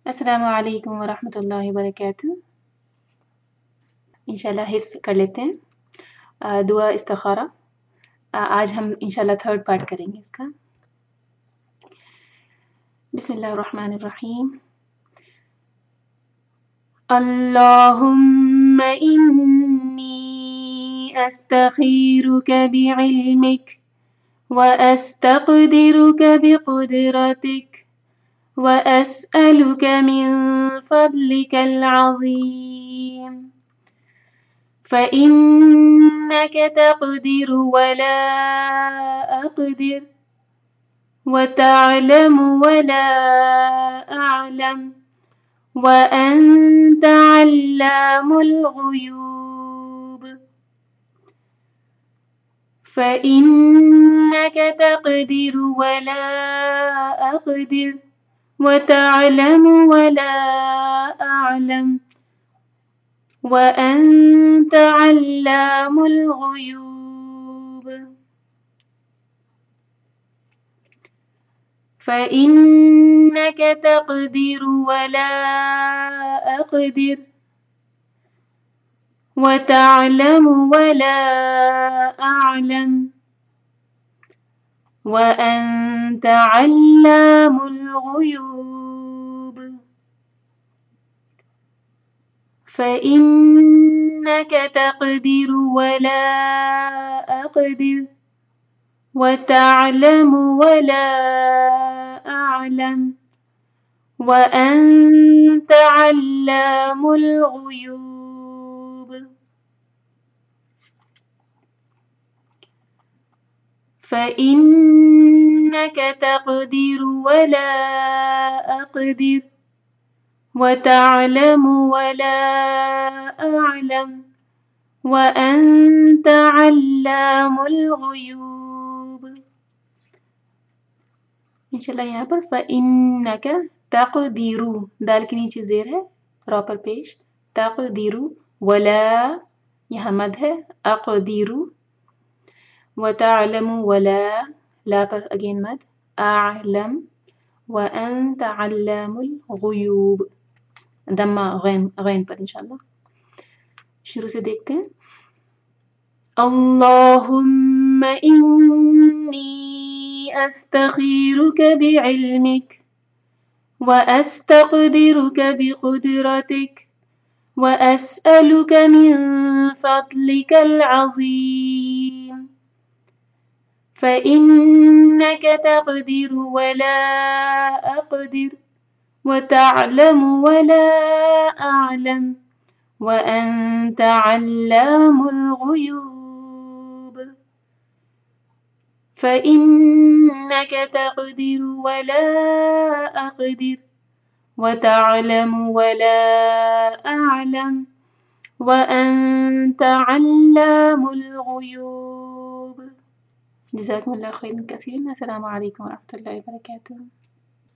السلام علیکم ورحمۃ اللہ وبرکاتہ۔ انشاءاللہ حفظ کر لیتے ہیں دعا استخارہ۔ آج ہم انشاءاللہ تھرڈ پارٹ کریں گے اس کا۔ بسم اللہ الرحمن الرحیم۔ اللہم انی استخیرک بعلمک واستقدرک بقدرتک وأسألك من فضلك العظيم فإنك تقدر ولا أقدر وتعلم ولا أعلم وأنت علام الغيوب فإنك تقدر ولا أقدر وتعلم ولا أعلم وأنت علام الغيوب فإنك تقدر ولا أقدر وتعلم ولا أعلم وأنت علام الغيوب فإنك تقدر ولا أقدر وتعلم ولا أعلم وأنت علام الغيوب فإنك تقدر ولا أقدر وتعلم ولا أعلم وأنت علام الغيوب۔ انشاءاللہ یہاں پر فإنک تقدیر، دال کے نیچے زیر ہے، را پر پیش، تقدیر ولا، یہاں مد ہے، اقدیر وتعلم ولا، لا پر اگین مد، اعلم وانت علام الغیوب، دمہ غین پر انشاءاللہ۔ شروع سے دیکھتے ہیں۔ اللہم انی استخیرک بعلمک واستقدرک بقدرتک واسألک من فضلک العظیم فإنك تقدر ولا أقدر وتعلم ولا أعلم وأنت علام الغيوب فإنك تقدر ولا أقدر وتعلم ولا أعلم وأنت علام الغيوب۔ جزاکم اللہ خیرا کثیرا۔ السلام علیکم ورحمۃ اللہ وبرکاتہ۔